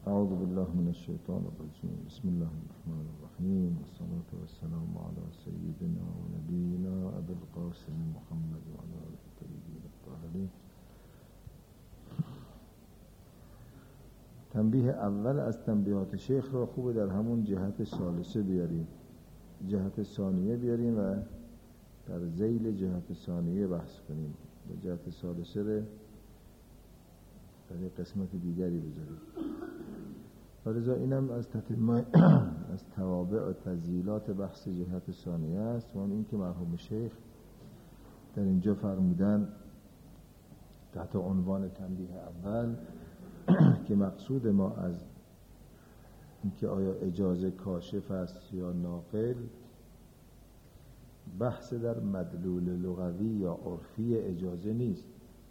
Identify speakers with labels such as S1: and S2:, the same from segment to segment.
S1: اعوذ بالله من الشیطان الرجیم. بسم الله الرحمن الرحیم. والصلاة والسلام علی سیدنا و نبینا ابی القاسم محمد و علی آله الطیبین الطاهرین. تنبیه اول از تنبیهات شیخ را خوبه در همون جهت ثالثه بیاریم، جهت ثانیه بیاریم و در ذیل جهت ثانیه بحث کنیم و جهت ثالثه را در قسمت دیگری بذاریم. ولذا اینم از از توابع و تزییلات بحث جهت ثانیه است و این که مرحوم شیخ در اینجا فرمودن تحت عنوان تنبیه اول که مقصود ما از اینکه آیا اجازه کاشف است یا ناقل، بحث در مدلول لغوی یا عرفی اجازه نیست.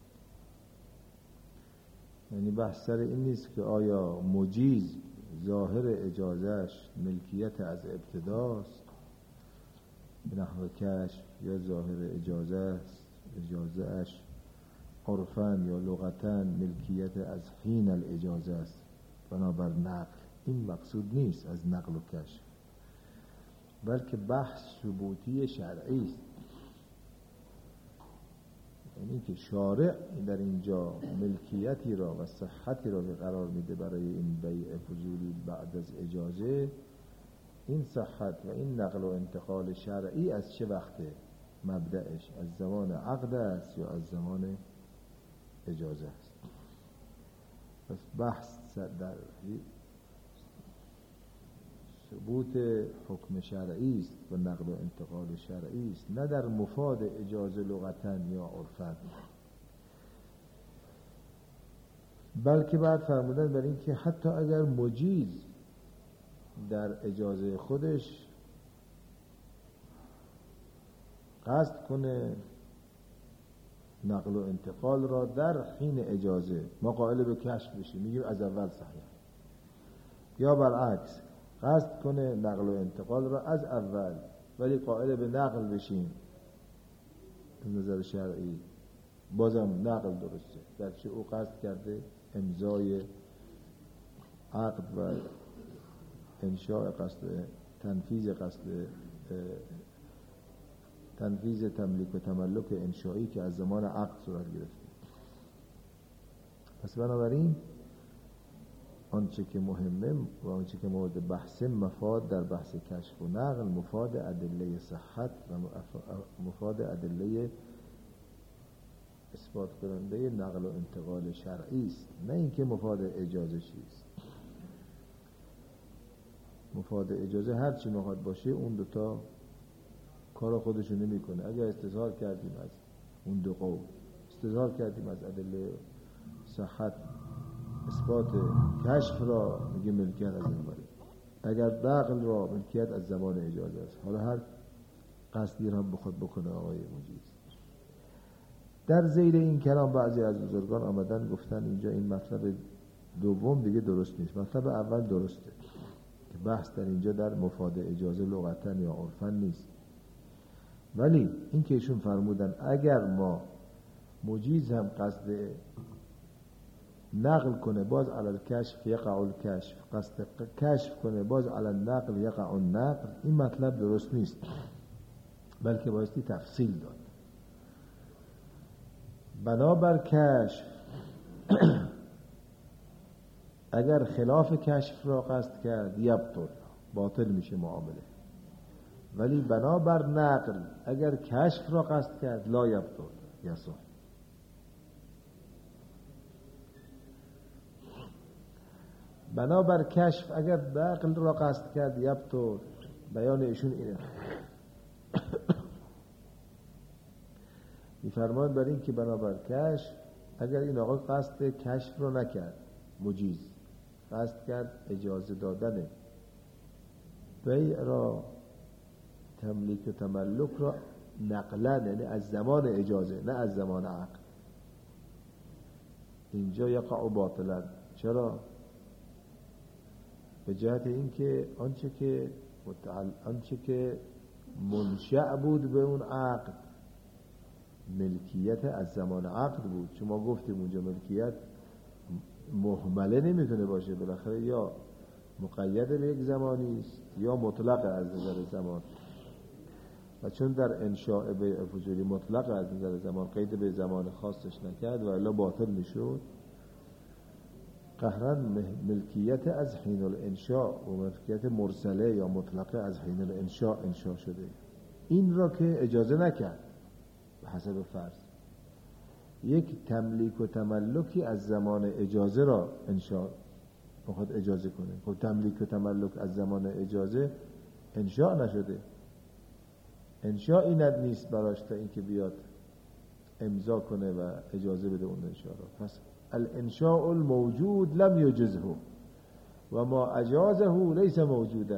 S1: یعنی بحث سر این نیست که آیا مجیز ظاهر اجازهش ملکیت از ابتداست به نحو کشف، یا ظاهر اجازهش عرفاً یا لغتاً ملکیت از حین الاجازه است بنابر نقل. این مقصود نیست از نقل و کشف، بلکه بحث ثبوتی شرعی است. یعنی که شارع در اینجا ملکیتی را و صحتی را که قرار میده برای این بیع فضولی بعد از اجازه، این صحت و این نقل و انتقال شرعی از چه وقته؟ مبدأش از زمان عقد است یا از زمان اجازه است. پس بحث در ثبوت حکم شرعی است و نقل و انتقال شرعی است، نه در مفاد اجازه لغتاً یا عرفاً. بلکه بعد فرمودن بر این که حتی اگر مجیز در اجازه خودش قصد کنه نقل و انتقال را در حین اجازه، ما قائل به کشف بشیم میگیم از اول صحیح، یا برعکس قصد کنه نقل و انتقال را از اول ولی قائل به نقل بشیم از نظر شرعی، بازم نقل درسته، گرچه او قصد کرده امضای عقد و انشاء قصد تنفیذ تملیک و تملک انشایی که از زمان عقد صورت گرفته. پس بنابراین آنچه که مهمه و آنچه که مورد بحث مفاد در بحث کشف و نقل، مفاد ادله صحت و مفاد ادله اثبات کننده نقل و انتقال شرعی است، نه اینکه مفاد اجازه چیست. مفاد اجازه هر چی مفاد باشه اون دوتا کار خودشو نمی کنه. اگر استظهار کردیم از اون دو قول، استظهار کردیم از ادله صحت اثبات کشف را، میگه ملکیت از زمان، اگر نقل را ملکیت از زمان اجازه است. حالا هر قصدی را هم بخواد بکنه آقای مجیز. در ذیل این کلام بعضی از بزرگان آمدن گفتن اینجا این مطلب دوم دیگه درست نیست، مطلب اول درسته که بحث در اینجا در مفاد اجازه لغتاً یا عرفاً نیست. ولی این که ایشون فرمودن اگر ما مجیز هم قصد نقل کنه باز علی الکشف یقع الکشف، قصد کشف کنه باز علی النقل یقع النقل، این مطلب درست نیست، بلکه بایستی تفصیل داد. بنابر کشف اگر خلاف کشف را قصد کرد یبطل، باطل میشه معامله. ولی بنابر نقل اگر کشف را قصد کرد لا یبطل یصح. بنابر کشف اگر نقل را قصد کرد یبطل. بیان ایشون اینه. میفرمان بر این که بنابر کشف اگر این آقا قصد کشف را نکرد، مجیز قصد کرد اجازه دادن بیع را، تملیک و تملک را نقلا، یعنی از زمان اجازه نه از زمان عقد، اینجا یقع باطلا. چرا؟ به جهت این که آنچه که منشأ بود به اون عقد ملکیت از زمان عقد بود. شما گفتیم اونجا ملکیت مهمله نمیتونه باشه، بالاخره یا مقید به یک زمانی است یا مطلق از نظر زمان. و چون در انشاء بیع فجوری مطلق از نظر زمان، قید به زمان خاصش نکرد و الا باطل میشد، قهرا ملکیت از حین الانشاء و ملکیت مرسله یا مطلقه از حین الانشاء انشاء شده. این را که اجازه نکرد به حسب فرض، یک تملیک و تملکی از زمان اجازه را انشاء بخواد اجازه کنه. خب تملیک و تملک از زمان اجازه انشاء نشده، انشاء این نیست براش تا اینکه بیاد امضا کنه و اجازه بده اون انشاء را. پس الانشاء الموجود لم یجزه و ما اجازه لیس موجودا.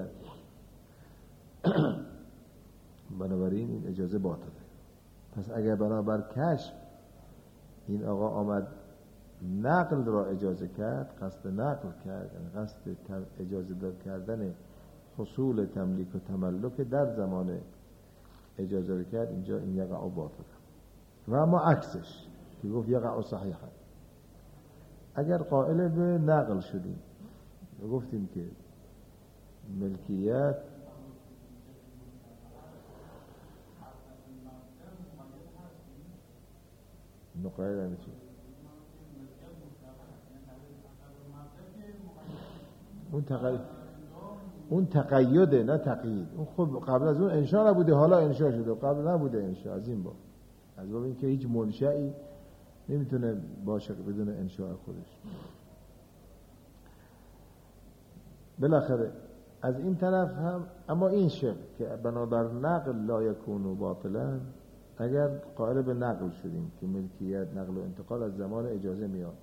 S1: بنابراین این اجازه باطله. پس اگر بنابر کشف این آقا آمد نقل را اجازه کرد، قصد نقل کرد، یعنی قصد اجازه داد کردن حصول تملیک و تملک در زمان اجازه کرد، اینجا این یقع باطله. و اما عکسش که گفت یقع صحیحا، اگر قائل به نقل شدیم و گفتیم که ملکیت نقایل یعنی چی؟ اون تقییده نه تقیید. اون خب قبل از اون انشاء نبوده، حالا انشاء شده، قبل نبوده انشاء. از این باب، از باب این که هیچ منشئی نمیتونه باشه بدون انشاء خودش. بالاخره از این طرف هم اما این شکل که بنابر نقل لا یکون باطلا، اگر قائل به نقل شدیم که ملکیت نقل و انتقال از زمان اجازه میاد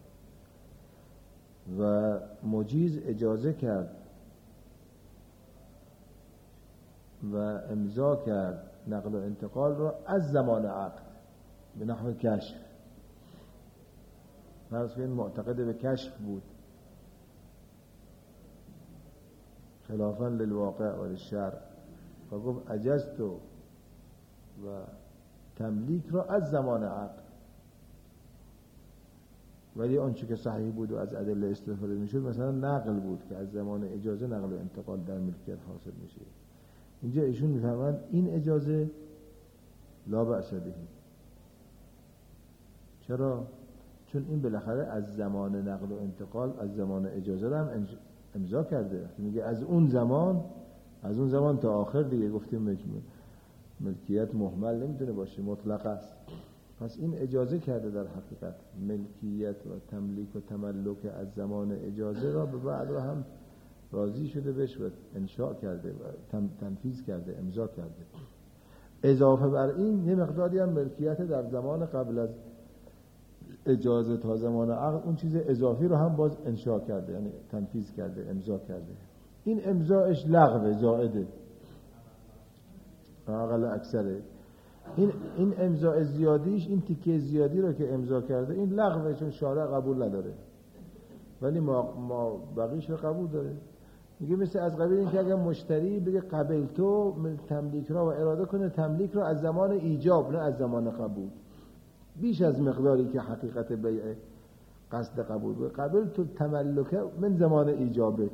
S1: و مجیز اجازه کرد و امضا کرد نقل و انتقال را از زمان عقد به نحو کشف، فرض کنید معتقد به کشف بود خلافاً للواقع و للشرع و گفت اجزت و تملیک را از زمان عقد، ولی آنچه که صحیح بود و از ادله استفاده میشد مثلا نقل بود که از زمان اجازه نقل و انتقال در ملکیت حاصل میشه. اینجا ایشون میفهمند این اجازه لا بأس به. چرا؟ چون این بالاخره از زمان نقل و انتقال از زمان اجازه را هم امضا کرده. میگه از اون زمان تا آخر دیگه گفتیم ملکیت محمل نمیتونه باشه، مطلق است. پس این اجازه کرده در حقیقت ملکیت و تملیک و تملک از زمان اجازه را به بعد را هم راضی شده بهش و انشاء کرده و تنفیذ کرده، امضا کرده. اضافه بر این یه مقداری هم ملکیت در زمان قبل از اجازه تا زمان عقد اون چیز اضافی رو هم باز انشاء کرده، یعنی تنفیذ کرده، امضا کرده. این امضاش لغوه، زائده، اقل اکثره. این امضاء زیادیش، این تیکه زیادی رو که امضا کرده این لغوه، چون شارع قبول نداره، ولی ما بقیش رو قبول داره. میگه مثل از قبیل این که اگر مشتری بگه قبل تو تملیک را و اراده کنه تملیک را از زمان ایجاب نه از زمان قبول، بیش از مقداری که حقیقت بیع قصد قبول بود. قبل تو تملک من زمان ایجابک،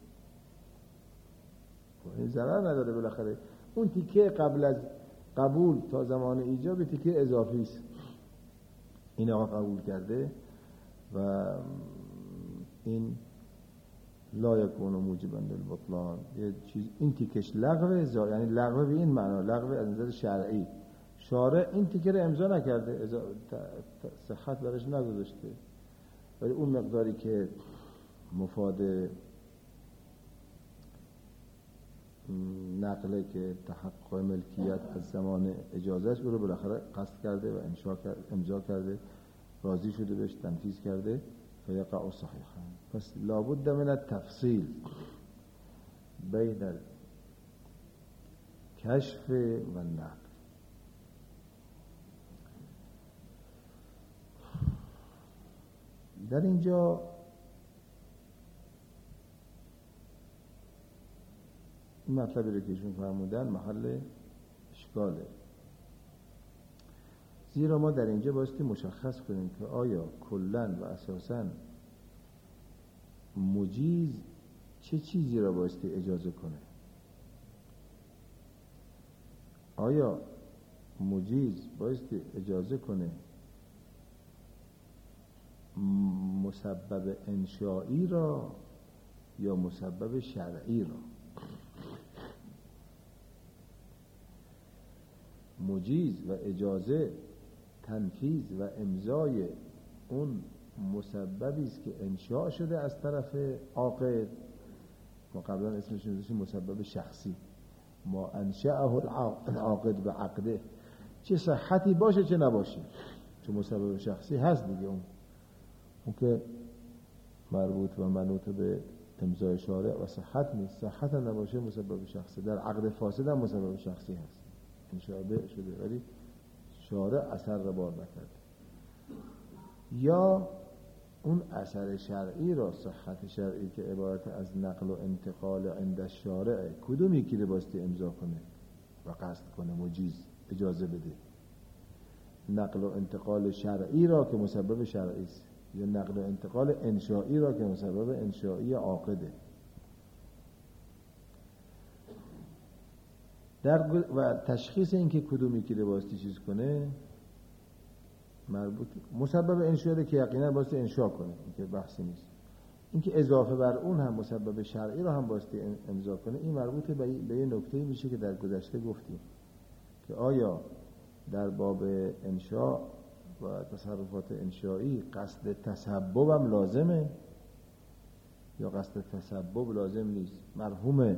S1: این ضرر نداره. بالاخره اون تیکه قبل از قبول تا زمان ایجاب تیکه اضافی است، این آقا قبول کرده و این لا یکون موجبا للبطلان. یه چیز این تیکش لغوه، یعنی لغوه به این معنا، لغوه از نظر شرعی. شارع این تیکه رو امضا نکرده، صحت برش نگذاشته، ولی اون مقداری که مفاد نقله که تحقق ملکیت از زمان اجازه است او رو بالاخره قصد کرده و امضا کرده، راضی شده بهش، تنفیذ کرده، فیقع صحیحا. پس لابد من التفصیل بین الکشف و النقل. در اینجا این مطلبی رو که ایشون فرمودن محل اشکاله، زیرا ما در اینجا بایستی مشخص کنیم که آیا کلاً و اساساً مجیز چه چیزی را بایستی اجازه کنه؟ آیا مجیز بایستی اجازه کنه مسبب انشائی را یا مسبب شرعی را؟ مجیز و اجازه تنفیذ و امضای اون مسببی است که انشاء شده از طرف عاقد. ما قبلا اسمش رو گذاشتیم مسبب شخصی، ما انشأه العاقد به عقده، چه صحتی باشه چه نباشه، چه مسبب شخصی هست دیگه. اون که مربوط و منوط به امضای شارع و صحت نیست، صحت هم نباشه مسبب شخصی. در عقد فاسد هم مسبب شخصی هست، انشاء شده ولی شارع اثر را بار نکرده. یا اون اثر شرعی را، صحت شرعی که عبارت از نقل و انتقال عند الشارع، کدوم یکی رو باستی امضا کنه و قصد کنه مجیز اجازه بده؟ نقل و انتقال شرعی را که مسبب شرعی است، یا نقل و انتقال انشائی را که مسبب انشائی عاقده؟ و تشخیص این که کدوم یکی رو باستی چیز کنه مربوط مسبب انشاء که یقینا باستی انشاء کنه، این که بحثی نیست. این که اضافه بر اون هم مسبب شرعی رو هم باستی امضا کنه، این مربوط به یه نکته میشه که در گذشته گفتیم که آیا در باب انشاء و تصرفات انشائی قصد تسبب هم لازمه یا قصد تسبب لازم نیست؟ مرحوم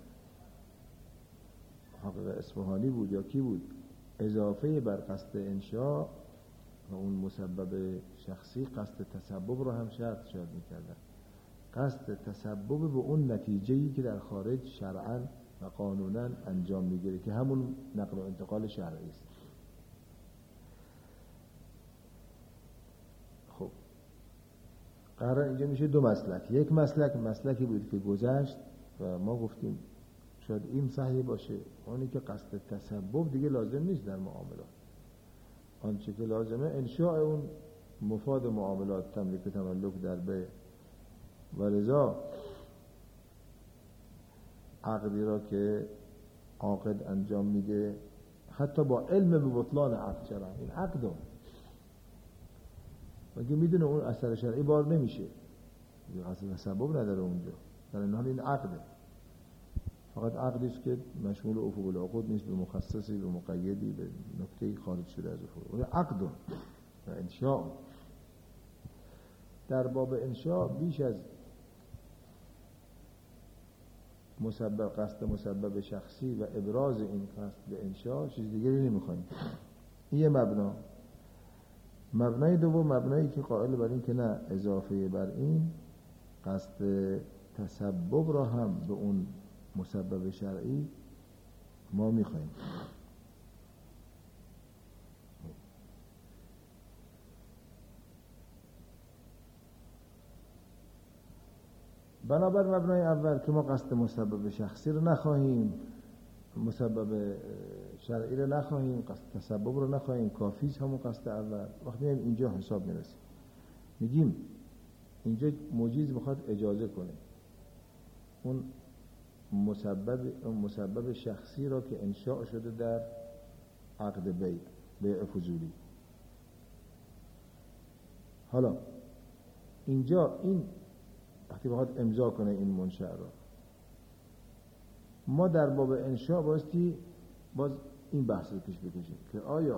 S1: حافظ اصفهانی بود یا کی بود، اضافه بر قصد انشاء و اون مسبب شخصی قصد تسبب رو هم شرط میکردن. قصد تسبب به اون نتیجه‌ای که در خارج شرعاً و قانوناً انجام میگیره که همون نقل و انتقال شرعی است. خب قرار اینجا میشه دو مسلک. یک مسلکی بود که گذشت و ما گفتیم شاید این صحیح باشه، اونی که قصد تسبب دیگه لازم نیست در معاملات. آنچه که لازمه انشاء اون مفاد معاملات، تملیک تملک در بیع، و لذا عقدی را که عاقد انجام میده حتی با علم به بطلان عقد شرعی، این عقد وگه میدونه اون اثر شرعی بار نمیشه، یه قصد تسبب نداره اونجا، در این حال این عقده، فقط عقدی است که مشمول افق العقود نیست، به مخصصی به مقیدی به نکته‌ای خارج شده از افق. اون عقد و انشاء. در باب انشاء بیش از قصد مسبب شخصی و ابراز این قصد به انشاء چیز دیگری نمیخوایم. این یه مبنای دوم، مبنایی که قائل بر این که نه، اضافه بر این قصد تسبب را هم به اون مسبب شرعی ما میخوایم. بنابر مبنای اول که ما قصد مسبب شخصی رو نخواهیم، مسبب شرعی رو نخواهیم، قصد تسبب رو نخواهیم، کافیست همون قصد اول. وقتی میایم اینجا حساب میرسیم میگیم اینجا مجیز میخواد اجازه کنه اون مسبب شخصی را که انشاء شده در عقد بیع فضولی. حالا اینجا این وقتی بخواد امضا کنه این منشأ را، ما در باب انشاء بایستی باز این بحث رو پیش بکشیم که آیا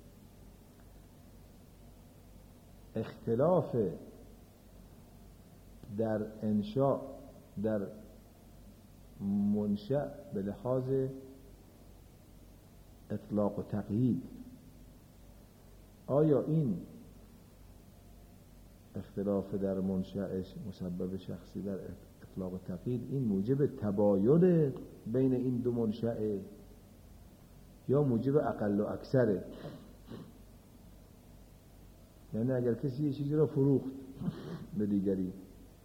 S1: اختلاف در انشاء در منشأ به لحاظ اطلاق و تقیید، آیا این اختلاف در منشأش مسبب شخصی در اطلاق و تقیید این موجب تباین بین این دو منشأ یا موجب اقل و اکثره؟ یعنی اگر کسی یه چیزی را فروخت به دیگری،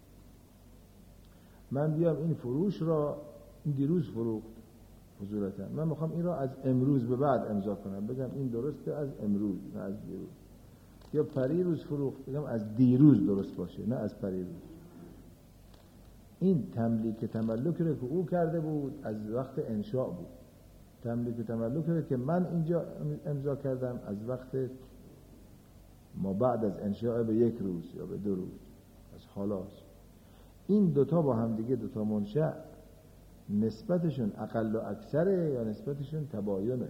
S1: من بیام این فروش را این دیروز فروخت فضولتا، من میخوام این را از امروز به بعد امضا کنم، بگم این درسته از امروز نه از دیروز، یا پریروز فروخت بگم از دیروز درست باشه نه از پریروز. این تملیک تملک رو که او کرده بود از وقت انشاء بود. تملیک تملک رو که من اینجا امضا کردم از وقت ما بعد از انشاء به 1 روز یا به 2 روز از حالاست. این دوتا با هم دیگه، دوتا منشأ، نسبتشون اقل و اکثره یا نسبتشون تباینه؟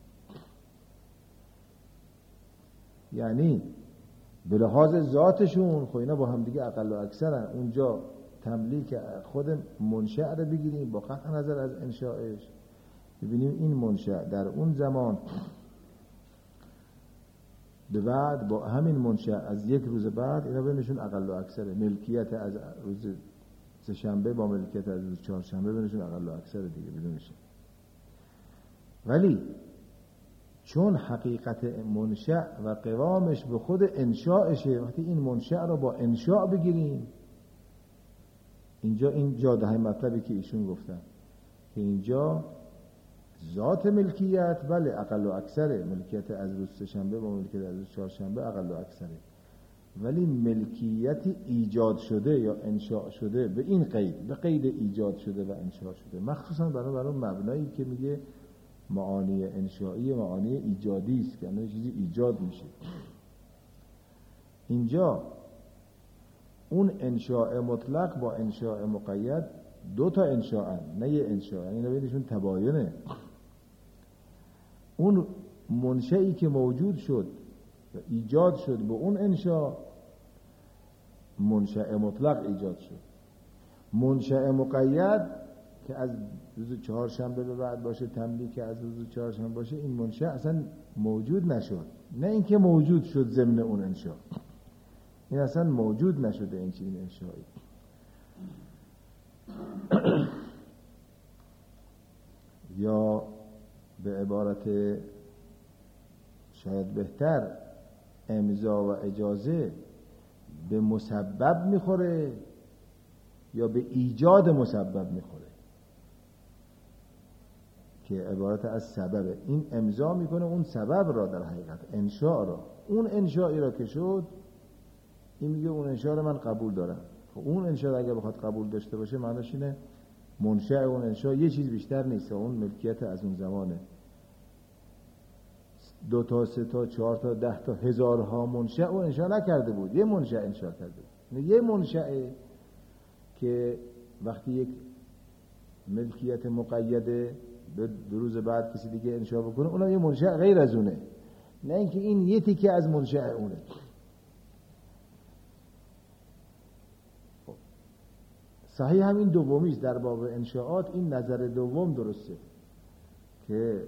S1: یعنی به لحاظ ذاتشون خب اینا با هم دیگه اقل و اکثرن. اونجا تملیک خود منشأ رو بگیریم با قطع نظر از انشاءش، ببینیم این منشأ در اون زمان به بعد با همین منشأ از 1 روز بعد اینا بینشون اقل و اکثره. ملکیت از روز سه‌شنبه با ملکیت از روز چهارشنبه بینشون اقل و اکثره دیگه بدونشه. ولی چون حقیقت منشأ و قوامش به خود انشاءشه، وقتی این منشأ رو با انشاء بگیریم، اینجا این جاده های مطلبی که ایشون گفتن که اینجا ذات ملکیت بله اقل و اکثره، ملکیت از روز سه‌شنبه با ملکیت از روز چهارشنبه اقل و اکثره، ولی ملکیت ایجاد شده یا انشاء شده به این قید، به قید ایجاد شده و انشاء شده، مخصوصا برای مبنایی که میگه معانی انشائی معانی ایجادی است که یعنی چیزی ایجاد میشه. اینجا اون انشاء مطلق با انشاء مقید 2 تا انشاء، نه یه انشاء، یعنی بینشون تباینه. اون منشئی که موجود شد و ایجاد شد به اون انشاء منشأ مطلق ایجاد شد. منشأ مقید که از روز چهارشنبه به بعد باشه، تملیک از روز چهارشنبه باشه، این منشأ اصلا موجود نشد، نه اینکه موجود شد ضمن اون انشاء، این اصلا موجود نشده این چیز انشائی. یا به عبارت شاید بهتر، امضا و اجازه به مسبب میخوره یا به ایجاد مسبب میخوره که عبارت از سببه. این امضا میکنه اون سبب را، در حقیقت انشاء را، اون انشائی را که شد این میگه اون انشاء را من قبول دارم. خب اون انشاء را اگر بخواد قبول داشته باشه معناش اینه منشأ اون انشاء یه چیز بیشتر نیست، اون ملکیت از اون زمانه. 2 تا 3 تا 4 تا 10 تا هزارها منشأ اون انشاء نکرده بود، یه منشأ انشاء کرده بود. یه منشأ که وقتی یک ملکیت مقیده به 2 روز بعد کسی دیگه انشاء بکنه، اونم یه منشأ غیر از اونه، نه اینکه این یه تیکه از منشأ اونه. صحیح همین دومیست در باب انشاءات، این نظر دوم درسته که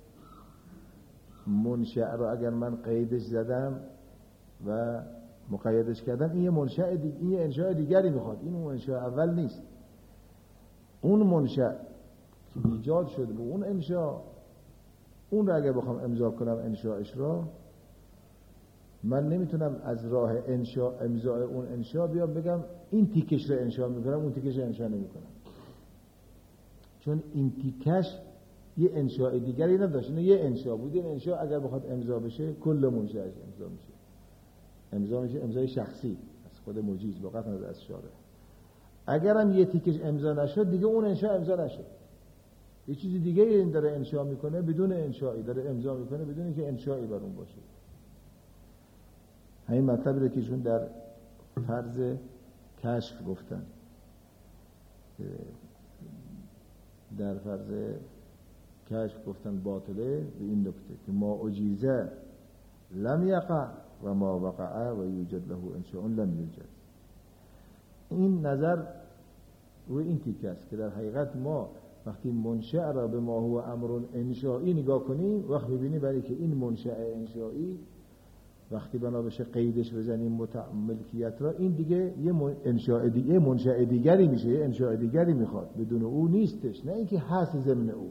S1: منشأ رو اگر من قیدش زدم و مقیدش کردم، این یه منشأ دیگه، این انشاء دیگری میخواد، این اون انشاء اول نیست. اون منشأ که ایجاد شده به اون انشاء، اون رو اگر بخوام امضا کنم انشاءش را، من نمیتونم از راه امضاء اون انشاء بیام بگم این تیکش رو انشاء میکنم اون تیکش رو انشاء نمیکنم، چون این تیکش یه انشاء دیگری نداشت، نه یه انشاء بود. این انشاء اگر بخواد امضا بشه کل منشأش امضا میشه امضای شخصی از خود مجیز با قطع از شارع. اگرم یه تیکش امضا نشد دیگه اون انشاء امضا نشد، یه چیز دیگه این داره انشاء میکنه بدون انشائی، داره امضا میکنه بدون اینکه انشائی بر اون باشه. همین مطلبی رو که ایشون در فرض کشف گفتن، در فرض کشف گفتن باطله به این نکته که ما اجیزه لم یقع و ما وقع و یوجد له انشاء لم یوجد. این نظر روی این تیکه است که در حقیقت ما وقتی منشأ را به ما هو امر انشائی نگاه کنیم، وقت ببینیم برای که این منشأ انشائی وقتی بنا بشه قیدش بزنیم ملکیت را، این دیگه یه منشأ دیگری میشه، یه انشاء دیگری میخواد، بدون او نیستش، نه اینکه هست ضمن او.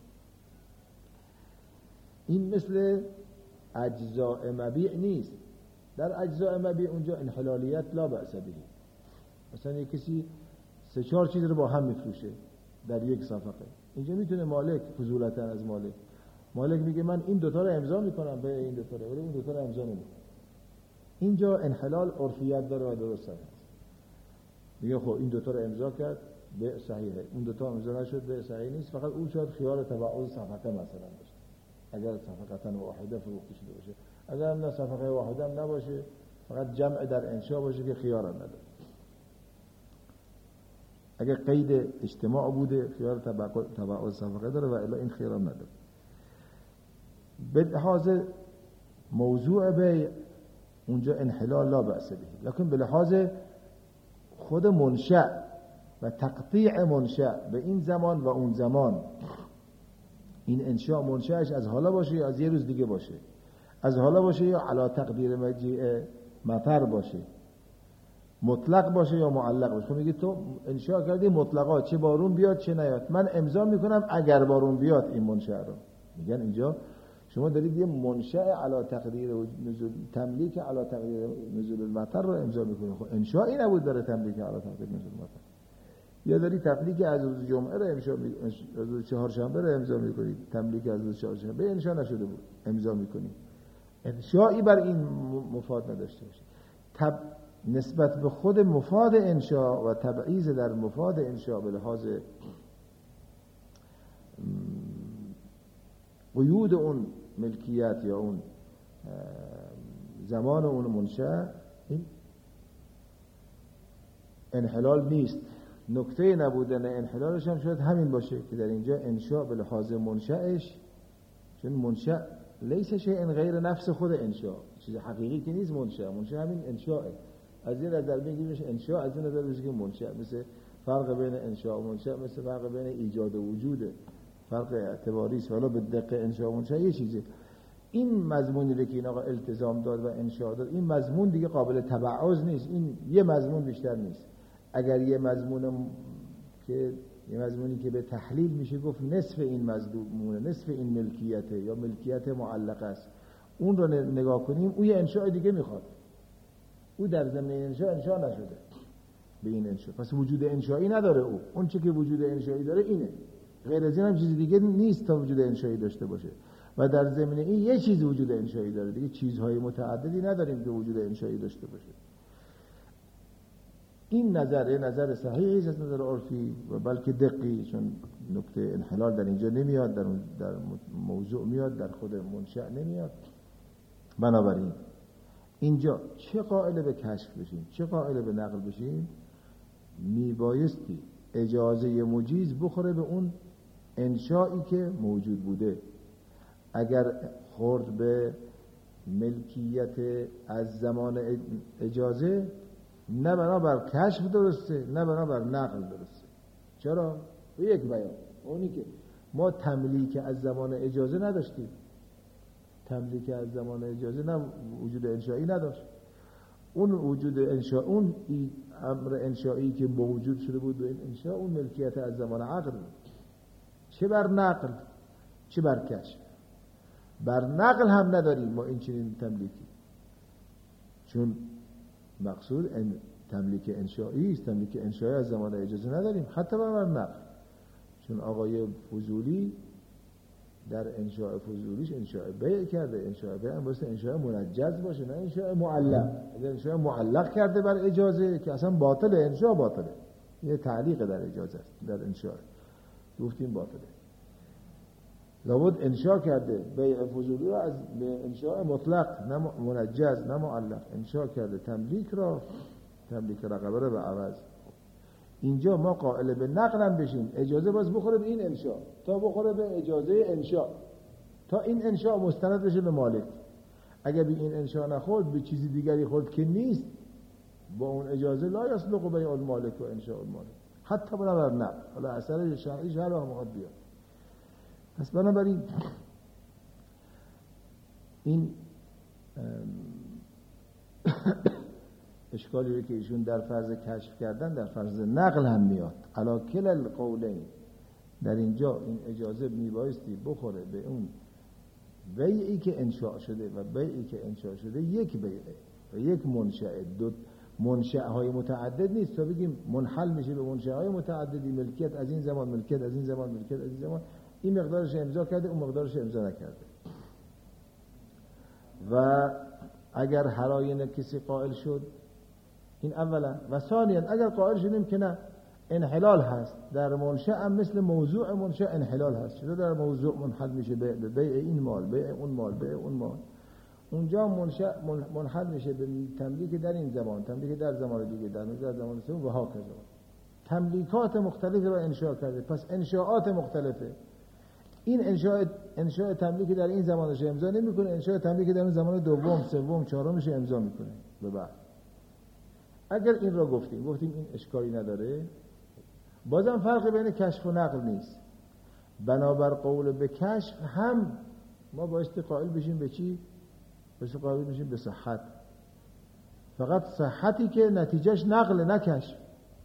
S1: این مثل اجزاء مبیع نیست. در اجزاء مبیع اونجا انحلالیت لا بأس به، مثلا یک کسی 3-4 چیز رو با هم میفروشه در یک صفقه، اینجا میتونه مالک فضولتا از مالک میگه من این دوتا رو امضا میکنم به این دوتا رو، ولی اون دوتا رو امضا نمیکنم. اینجا انحلال عرفیت داره و درست هست. میگه خب این دوتا رو امضا کرد به صحیحه، اون دوتا امضا نشد به صحیح نیست، فقط اون شاید خیال تبعض صفقه مثلا داشت اگر صفقه واحده فروخته شده باشه، اگر نه صفقه واحده هم نباشه، فقط جمع در انشاء باشه که خیار هم نداره. اگر قید اجتماع بوده خیار تبعض صفقه داره و الا این خیار هم نداره. به لحاظ موضوع بیع اونجا انحلال لا بأس به، لکن به لحاظ خود منشأ و تقطیع منشأ به این زمان و اون زمان، این انشاء منشأش از حالا باشه یا از یه روز دیگه باشه، از حالا باشه یا علی تقدیر مجیء مطر باشه، مطلق باشه یا معلق باشه. خب میگه تو انشاء کردی مطلقا، چه بارون بیاد چه نیاد، من امضا میکنم اگر بارون بیاد این منشأ رو. میگن اینجا شما دارید یه منشأ علی تقدیر نزول تملیک علی تقدیر نزول المطر رو امضا میکنید. خب انشائی نبود داره تملیک علی تقدیر نزول المطر. یا داری تملیک از روز جمعه رو امضا از روز چهارشنبه رو امضا میکنید، تملیک از روز چهارشنبه انشاء نشده بود امضا میکنید. انشائی بر این مفاد نداشته باشه. نسبت به خود مفاد انشاء و تبعیض در مفاد انشاء به لحاظ قیود اون ملکیت یا اون زمان اون منشأ، این انحلال نیست. نکته نبودن انحلالش هم شاید همین باشه که در اینجا انشاء به لحاظ منشأش، چون منشأ لیس شیء غیر نفس خود انشاء، چیز حقیقی که نیست. منشأ همین انشاء، از این نظر بگیریمش انشاء، از این نظر بگیریمش منشأ. مثل فرق بین انشاء و منشأ مثل فرق بین ایجاد و وجوده، فرق اعتباری است. ولی به دقیق انشاء و منشأ یه چیزه. این مضمونی که این آقا التزام داد و انشاء داد، این مضمون دیگه قابل تبعض نیست. این یه مضمون بیشتر نیست. اگر یه مضمونی که به تحلیل میشه گفت نصف این مضمونه، نصف این ملکیته یا ملکیت معلقه است، اون رو نگاه کنیم، او یه انشاء دیگه میخواد، او در زمینه انشاء نشده به این انشاء، پس وجود انشایی نداره. اون چه که وجود انشایی داره اینه، غیر از این هم چیز دیگه نیست تا وجود انشایی داشته باشه. و در زمینه این یه چیز وجود انشایی داره دیگه، چیزهای متعددی نداریم که وجود انشایی داشته باشه. این نظر صحیحی است از نظر عرفی و بلکه دقیقی، چون نکته انحلال در اینجا نمیاد، در موضوع میاد، در خود منشأ نمیاد. بنابراین اینجا چه قائل به کشف بشیم چه قائل به نقل بشیم، میبایستی اجازه مجیز بخوره به اون انشایی که موجود بوده. اگر خورد به ملکیت از زمان اجازه، نه بنابر کشف درسته نه بنابر نقل درسته. چرا؟ به یک بیان، اونی که ما تملیک از زمان اجازه نداشتیم. تملیک از زمان اجازه نه وجود انشایی نداشت. اون وجود انشا، اون امر انشایی که موجود شده بود به این انشا، اون ملکیت از زمان عقل بود. چه بر نقل چه بر کشف. بر نقل هم نداریم ما این چنین تملیکی، چون مقصود تملیک انشایی است. تملیک انشایی از زمان اجازه نداریم، حتی بر نقل. چون آقای فضولی در انشاء فضولیش انشاء بیع کرده. انشاء بیع هم باید انشاء منجز باشه، نه انشاء معلق. اگر انشاء معلق کرده بر اجازه که اصلا باطله، انشاء باطله، یه تعلیق در اجازه است، در انشاء گفتیم باطله. لابد انشاء کرده بیع فضولی رو از به انشاء مطلق، نه منجز نه معلق، انشاء کرده تملیک رقبه رو به عوض. اینجا ما قائل به نقلم بشیم، اجازه باز بخوره به این انشاء تا بخوره به اجازه انشاء، تا این انشاء مستند بشه به مالک. اگر به این انشاء نخورد، به چیزی دیگری خورد که نیست، با اون اجازه لا یصلح بیع المالک و انشاء المالک، حتی بنابر نقل. حالا اثر شرعیش هر وقت میخواد بیاد. پس بنابراین این اشکالی که ایشون در فرض کشف کردن در فرض نقل هم میاد. علی کل القولین، در اینجا این اجازه میبایستی بخوره به اون بیعی که انشاء شده و بیعی که انشاء شده یک بیعه و یک منشأ، دو منشأهای متعدد نیست تا بگیم منحل میشه به منشأهای متعددی، ملکیت از این زمان، ملکیت از این زمان، ملکیت از این زمان، این مقدارش امضا کرده اون مقدارش امضا نکرده. و اگر هر آینه کسی قائل شد این اولا. و ثانیا اگر قائل شدیم که نه انحلال هست در منشأ هم مثل موضوع منشأ انحلال هست، چرا در موضوع منحل میشه به بیع این مال، بیع اون مال، بیع اون مال، اونجا منشأ منحل میشه به تملیک در این زمان، تملیک در زمان دیگه، در زمان سوم و هاکذا. تملیکات مختلفی را انشاء کرده، پس انشاءات مختلفه. این انشاء تملیک در این زمانش امضا نمیکنه، انشاء تملیک در اون زمان دوم، سوم، چهارمش امضا میکنه به بعد. اگر این را گفتیم این اشکالی نداره، بازم فرق بین کشف و نقل نیست. بنابر قول به کشف هم ما بایستی قائل بشیم به چی؟ بایستی قائل بشیم به صحت، فقط صحتی که نتیجهش نقل نه کشف.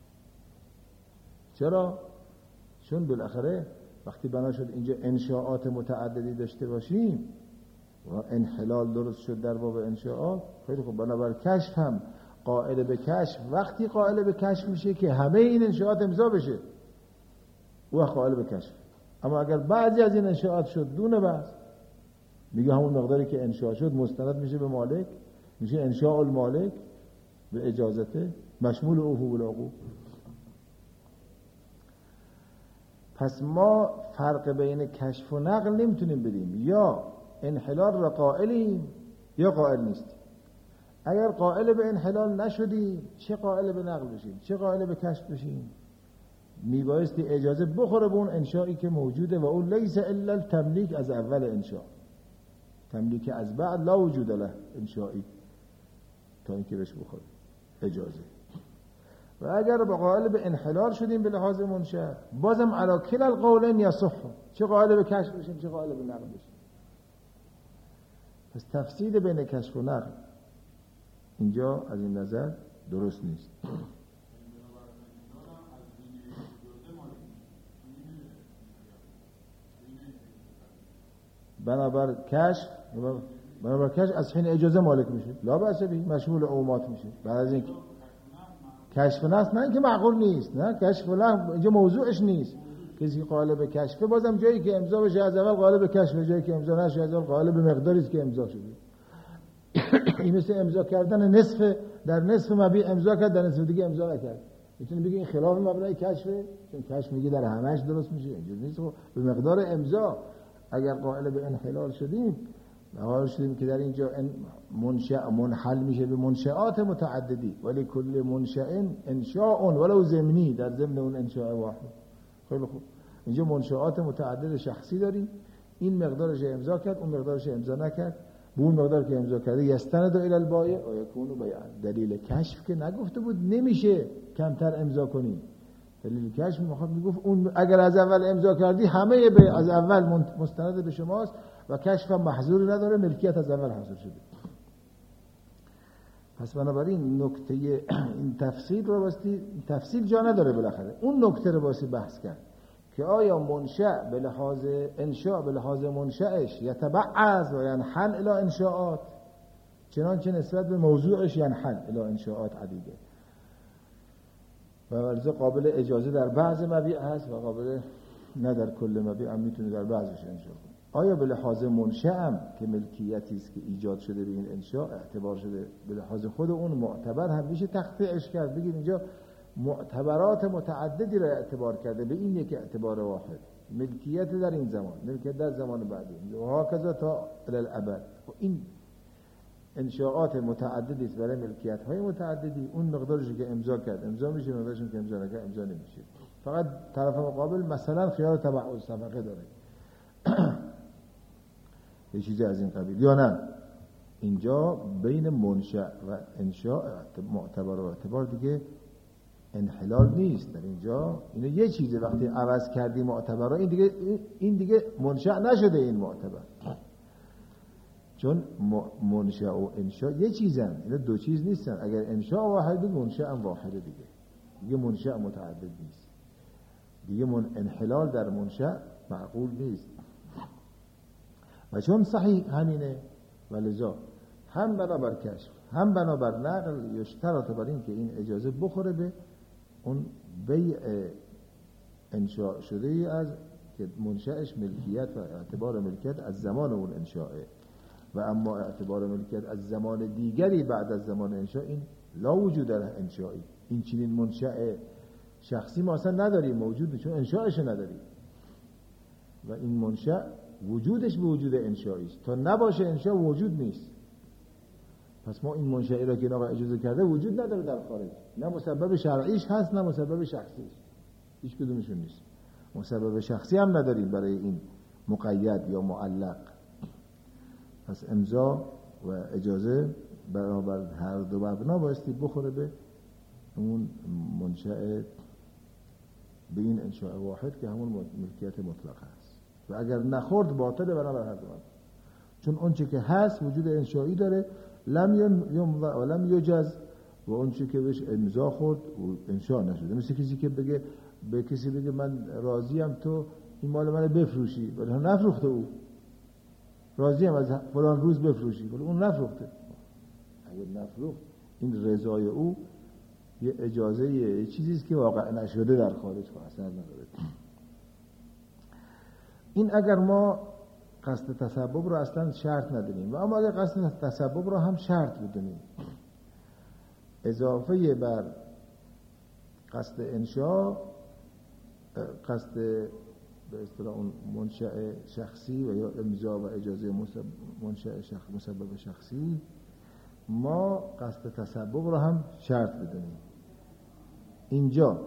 S1: چرا؟ چون بالاخره وقتی بنا شد اینجا انشاءات متعددی داشته باشیم و انحلال درست شد در باب انشاءات، خیلی خوب، بنابر کشف هم قائل به کشف وقتی قائل به کشف میشه که همه این انشاءات امضا بشه او قائل به کشف. اما اگر بعضی از این انشاءات شد دون بعض، میگه همون مقداری که انشاء شد مستند میشه به مالک، میشه انشاء المالک به اجازته مشمول عقوق العقوق. پس ما فرق بین کشف و نقل نمیتونیم بدیم، یا انحلال را قائلیم یا قائل نیستیم. اگر قائل به انحلال نشدیم چه قائل به نقل بشیم، چه قائل به کشف بشیم؟ میبایستی اجازه بخوره به اون انشایی که موجوده و اون لیس الا التملیک از اول انشاء، تملیک از بعد لا وجود له انشایی تا اینکه بهش بخوره اجازه. و اگر با قائل به انحلال شدیم به لحاظ منشأ، بازم علی کلا القولین یصح، چه قائل به کشف بشیم چه قائل به نقل بشیم. پس تفصیل بین کشف و نقل اینجا از این نظر درست نیست. بنابر کشف از حین اجازه مالک میشه، لا بأس به، مشمول عمومات میشه. بعد از اینکه کشف نست، نه اینکه معقول نیست، نه کشف نه اینجا موضوعش نیست. کسی قائل به کشف بازم جایی که امضا بشه از اول قائل به کشف، جایی که امضا نشه از اول قائل به مقداری است که امضا شده. این مثل امضا کردن نصف در نصف مبیع امضا کرد، در نصف دیگه امضا نکرد. میتونی بگی این خلاف مبنای کشفه، چون کشف میگه در همش درست میشه، اینجوری نیست. به مقدار امضا اگر قائل به انحلال شدیم، قائل شدیم که در اینجا منشأ منحل میشه به منشآت متعددی، ولی کل منشأ انشاء ولو ضمنی، در ضمن اون انشاء واحد. خیلی خوب، اینجا منشآت متعدد شخصی داریم، این مقدارش امضا کرد، اون مقدارش امضا نکرد، به اون مقدار که امضا کرده یستند الی البایع و یکون بیعا. دلیل کشف که نگفته بود نمیشه کمتر امضا کنی، دلیل کشف میگفت اون اگر از اول امضا کردی همه به از اول مستند به شماست و کشف هم محظوری نداره، ملکیت از اول حاصل شده. پس بنابراین نکته این تفصیل رو واسه تفصیل جا نداره، بالاخره اون نکته رو واسه بحث کرد که آیا منشأ به لحاظ انشاء به لحاظ منشأش یتبعض و ینحل الی انشاءات، چنانچه نسبت به موضوعش ینحل الی انشاءات عدیده، و ورزه قابل اجازه در بعض مبیع هست و قابل نه در کل مبیع هم میتونه در بعضش انشاء کنه. آیا به لحاظ منشأ هم که ملکیتی است که ایجاد شده به این انشاء اعتبار شده، به لحاظ خود اون معتبر هم میشه تقطیعش کرد، بگید اینجا معتبرات متعددی را اعتبار کرده به این یک اعتبار واحد، ملکیت در این زمان، ملکیت در زمان بعدی و هاکذا تا الابد. و این انشاءات متعددی است برای ملکیت های متعددی، اون مقدارش که امضا کرد امضا میشه، مقدارش که امضا نکرد امضا نمیشه. فقط طرف مقابل مثلا خیال تبعض صفقه داره یه چیزی از این قبیل، یا نه اینجا بین منشأ و انشاء معتبر و اعتبار دیگه انحلال نیست. در اینجا اینه یه چیزه، وقتی عوض کردی معتبر این دیگه منشأ نشده این معتبر، چون منشأ و انشاء یه چیزن، اینا دو چیز نیستن. اگر انشاء واحد بود منشأ هم واحده دیگه منشأ متعدد نیست دیگه. انحلال در منشأ معقول نیست و چون صحیح همینه، ولذا هم بنابر کشف هم بنابر نقل یشترط بر این که این اجازه بخوره به اون بیع انشاء شده ای از که منشأش ملکیت و اعتبار ملکیت از زمان اون انشاءه، و اما اعتبار ملکیت از زمان دیگری بعد از زمان انشاء این لا وجود در انشایی. این چنین منشأ شخصی ما اصلا نداریم، موجود چون انشاءش نداریم و این منشأ وجودش به وجود انشایی است. تا نباشه انشاء وجود نیست. پس ما این منشأی را که این آقا اجازه کرده وجود نداره در خارج، نه مسبب شرعیش هست نه مسبب شخصیش، هیچ کدومشون نیست. مسبب شخصی هم نداریم برای این مقید یا معلق. پس امضا و اجازه برابر هر دو مبنا بایستی بخوره به اون منشأ، به این انشاء واحد که همون ملکیت مطلقه است. و اگر نخورد باطله بنابر هر دو مبنا، چون اون چه که هست وجود انشایی داره، لم یمضى و لم یجز، و اون چه که بهش امضا خورد و انشاء نشده. مثل کسی که بگه به کسی بگه من راضیم تو این مال من بفروشی، ولی هم نفروخته. او راضیم از فلان روز بفروشی، ولی اون نفروخته. اگر نفروخت این رضای او یه اجازه، یه چیزی است که واقع نشده در خارج، اثر نداره. این اگر ما قصد تسبب رو اصلا شرط ندونیم، و اما اگر قصد تسبب رو هم شرط بدونیم، اضافه بر قصد انشاء، قصد به اصطلاح اون منشأ شخصی و یا امضا و اجازه منشأ مسبب شخصی، ما قصد تسبب رو هم شرط بدونیم. اینجا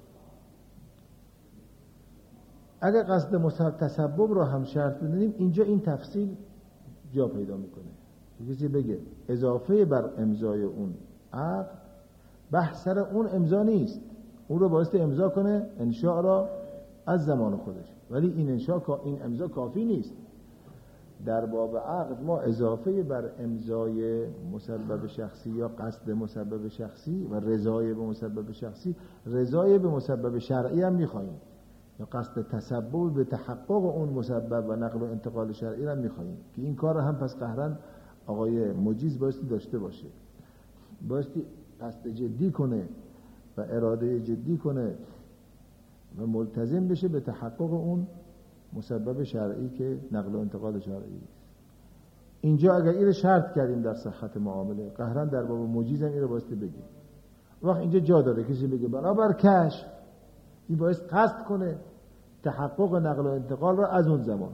S1: اگر قصد تسبب رو هم شرط بدونیم، اینجا این تفصیل جا پیدا میکنه. کسی بگه اضافه بر امضای اون عقد، بحث سر اون امضا نیست، اون رو بایستی امضا کنه انشاء را از زمان خودش، ولی این امضا کافی نیست. در باب عقد ما اضافه بر امضای مسبب شخصی یا قصد مسبب شخصی و رضای به مسبب شخصی، رضای به مسبب شرعی هم میخواییم، یا قصد تسبب به تحقق اون مسبب و نقل و انتقال شرعی هم میخواییم، که این کار هم پس قهرن آقای مجیز بایستی داشته باشه، بایستی قصد جدی کنه و اراده جدی کنه و ملتزم بشه به تحقق اون مسبب شرعی که نقل و انتقال شرعی است. اینجا اگر این شرط کردیم در صحت معامله، قهرن در باب مجیز هم این رو بایستی بگیم. وقت اینجا جا داره کسی بگه بنابر کشف، این باید قصد کنه تحقق نقل و انتقال را از اون زمان،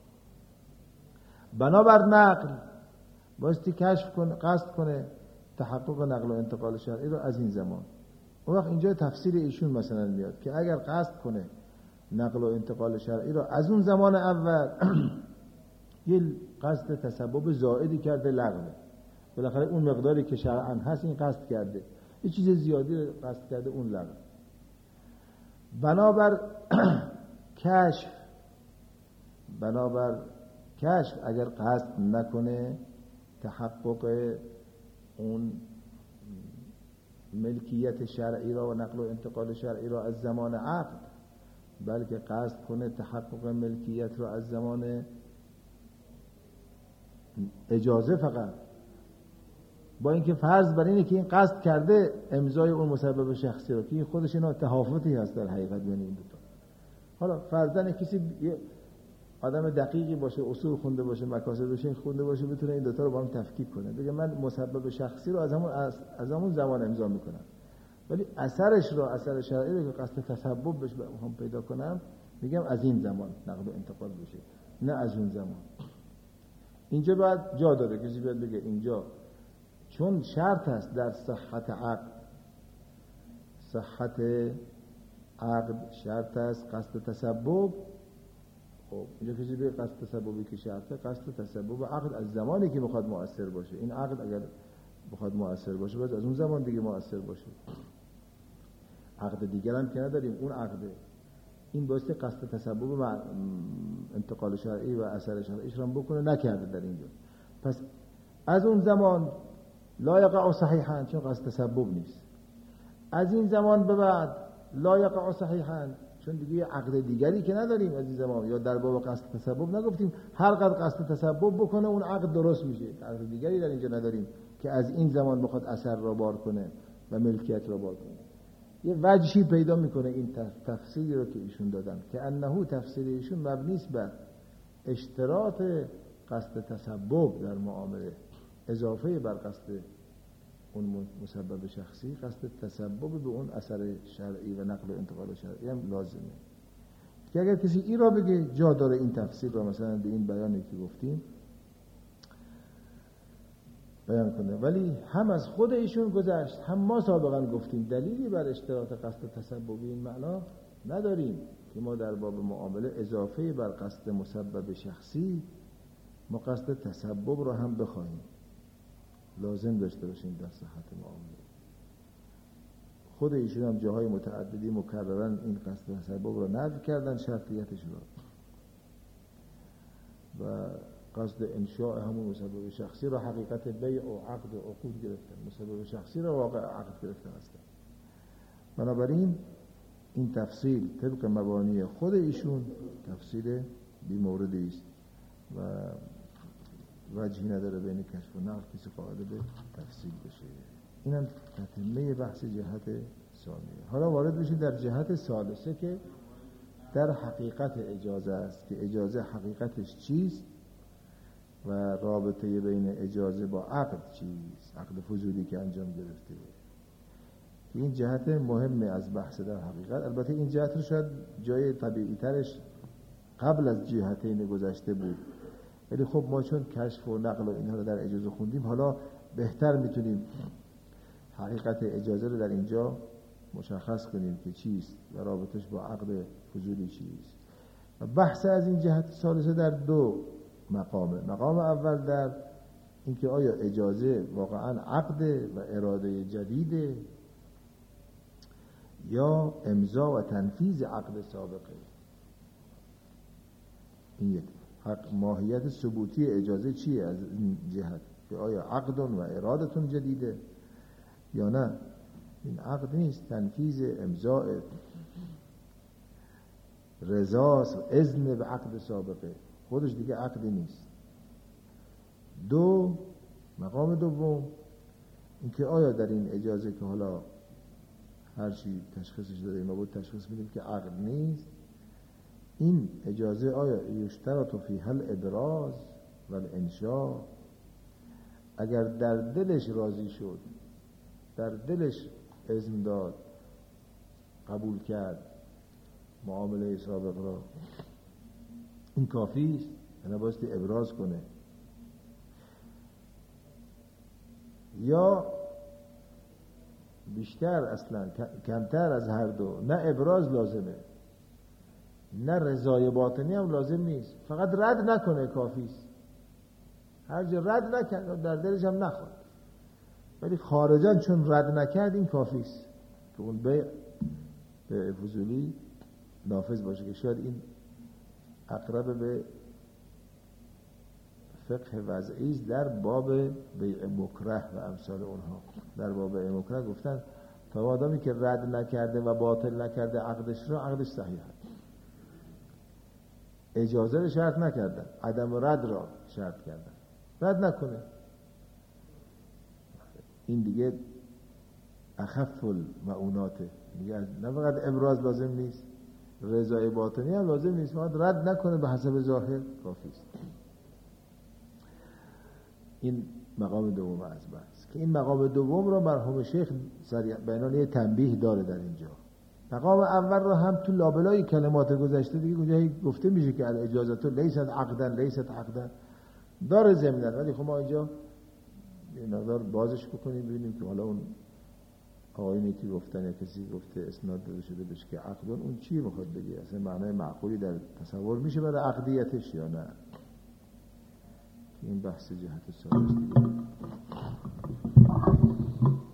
S1: بنابر نقل بایستی کشف کنه، قصد کنه تحقق نقل و انتقال شرعی را از این زمان. اون وقت اینجا تفسیر ایشون مثلا میاد که اگر قصد کنه نقل و انتقال شرعی را از اون زمان اول، یه قصد تسبب زائدی کرده لغوه، بالاخره اون مقداری که شرعاً هست این قصد کرده، یه چیز زیادی قصد کرده، اون لغو. بنابر کشف اگر قصد نکنه تحقق اون ملکیت شرعی را و نقل و انتقال شرعی را از زمان عقد، بلکه قصد کنه تحقق ملکیت را از زمان اجازه فقط، با اینکه فرض بر اینه که این قصد کرده امضای اون مسبب شخصی را، که این خودش اینا تفاوتی هست در حقیقت بین این دو تا. حالا فرضاً کسی یه آدم دقیقی باشه، اصول خونده باشه، مکاسبش خونده باشه، بتونه این دو تا رو با هم تفکیک کنه، بگه من مسبب شخصی رو از همون زمان امضا میکنم، ولی اثرش رو، اثر شرعی رو که قصد تسبب بهش هم پیدا کنم، میگم از این زمان نقل و انتقال بشه، نه از اون زمان. اینجا بعد جا داره کسی بیاد بگه اینجا چون شرط هست در صحت عقد شرط هست قصد تسبب. خب اینجا کسی بگه قصد تسببی که شرطه، قصد تسبب عقد از زمانی که بخواد مؤثر باشه. این عقد اگر بخواد مؤثر باشه باید از اون زمان دیگه مؤثر باشه. عقد دیگر هم که نداریم، اون عقده. این باعث قصد تسبب انتقال شرعی و اثر شرعیش رو بکنه، نکرده در اینجا. پس از اون زمان لا یقع صحیحا، چون قصد تسبب نیست. از این زمان به بعد لا یقع صحیحا، چون دیگه عقد دیگری که نداریم از این زمان، یا در باب قصد تسبب نگفتیم هر قدر قصد تسبب بکنه اون عقد درست میشه. عقد دیگری در اینجا نداریم که از این زمان بخواد اثر را بار کنه و ملکیت را بار کنه. یه وجهی پیدا میکنه این تفسیری رو که ایشون دادن، که انه تفسیر ایشون مبنی است بر اشتراط قصد تسبب در معامله، اضافه بر قصد اون مسبب شخصی، قصد تسبب به اون اثر شرعی و نقل و انتقال شرعی هم لازمه. که اگر کسی این را بگه جا داره این تفسیر را مثلا به این بیانی که گفتیم بیان کنه، ولی هم از خود ایشون گذشت، هم ما سابقا گفتیم دلیلی بر اشتراط قصد تسببی این معنا نداریم که ما در باب معامله اضافه بر قصد مسبب شخصی ما قصد تسبب را هم بخواهیم، لازم داشته باشیم در صحت معامله. خود ایشون هم جاهای متعددی مکررن این قصد تسبب را نفی کردن، شرطیتش را، و قصد انشاء همون مسبب شخصی را حقیقت بیع و عقد و عقود گرفتن، مسبب شخصی را واقع عقد گرفتن هستن. بنابراین این تفصیل طبق مبانی خود ایشون تفصیل بی موردی است و وجهی نداره بین کشف و نقل کسی قائل به تفصیل بشه. اینم تتمه بحث جهت ثانیه. حالا وارد بشید در جهت ثالثه که در حقیقت اجازه است، که اجازه حقیقتش چیست و رابطه بین اجازه با عقد چیست، عقد فضولی که انجام گرفته. این جهت مهمه از بحث در حقیقت. البته این جهت رو شاید جای طبیعی ترش قبل از جهتین گذشته بود، ولی خب ما چون کشف و نقل و اینها رو در اجازه خوندیم، حالا بهتر میتونیم حقیقت اجازه رو در اینجا مشخص کنیم که چیست و رابطش با عقد فضولی چیست. و بحث از این جهت ثالثه در دو مقامه. مقام اول در اینکه آیا اجازه واقعا عقد و اراده جدیده یا امضا و تنفیذ عقد سابقه. این یک ماهیت ثبوتی اجازه چیه از این جهت، که آیا عقد و ارادتون جدیده یا نه این عقد نیست، تنفیذ امضاء رضاست و اذن به عقد سابقه، خودش دیگه عقدی نیست. دو، مقام دوم اینکه آیا در این اجازه که حالا هر چی تشخیصش داره ما بود تشخیص میدیم که عقد نیست، این اجازه آیا یشترط فیها الابراز و الانشاء، اگر در دلش راضی شد، در دلش اذن داد، قبول کرد معامله سابق را، این کافی است؟ یعنی بایستی ابراز کنه؟ یا بیشتر اصلا کمتر از هر دو، نه ابراز لازمه نه رضای باطنی هم لازم نیست، فقط رد نکنه کافی است. هر جا رد نکنه در دلش هم نخواد، ولی خارجا چون رد نکرد این کافی است که اون بیع فضولی نافذ باشه، که شاید این اقرب به فقه وضعی است در باب بیع مکره و امثال اونها. در باب بیع مکره گفتن تا آدمی که رد نکرده و باطل نکرده عقدش را، عقدش صحیحه. اجازه رو شرط نکردن، عدم رد را شرط کردن، رد نکنه. این دیگه اخف المعوناته، دیگه نه فقط ابراز لازم نیست، رضای باطنی هم لازم نیست، فقط رد نکنه به حسب ظاهر کافی است. این مقام دوم از بحث، که این مقام دوم را مرحوم شیخ بیان یه تنبیه داره در اینجا. مقام اول را هم تو لابلای کلمات گذشته دیگه اونجا گفته میشه که الاجازه لیست عقدا لیست عقدا داره ضمناً، ولی خب ما اینجا یه نظر بازش بکنیم ببینیم که حالا اون آقایونی که گفتن یا کسی گفته اسناد داده شده بهش که عقدون، اون چی میخواد بگه، اصلا معنای معقولی در تصور میشه برای عقدیتش یا نه. این بحث جهت ثالث دیگه.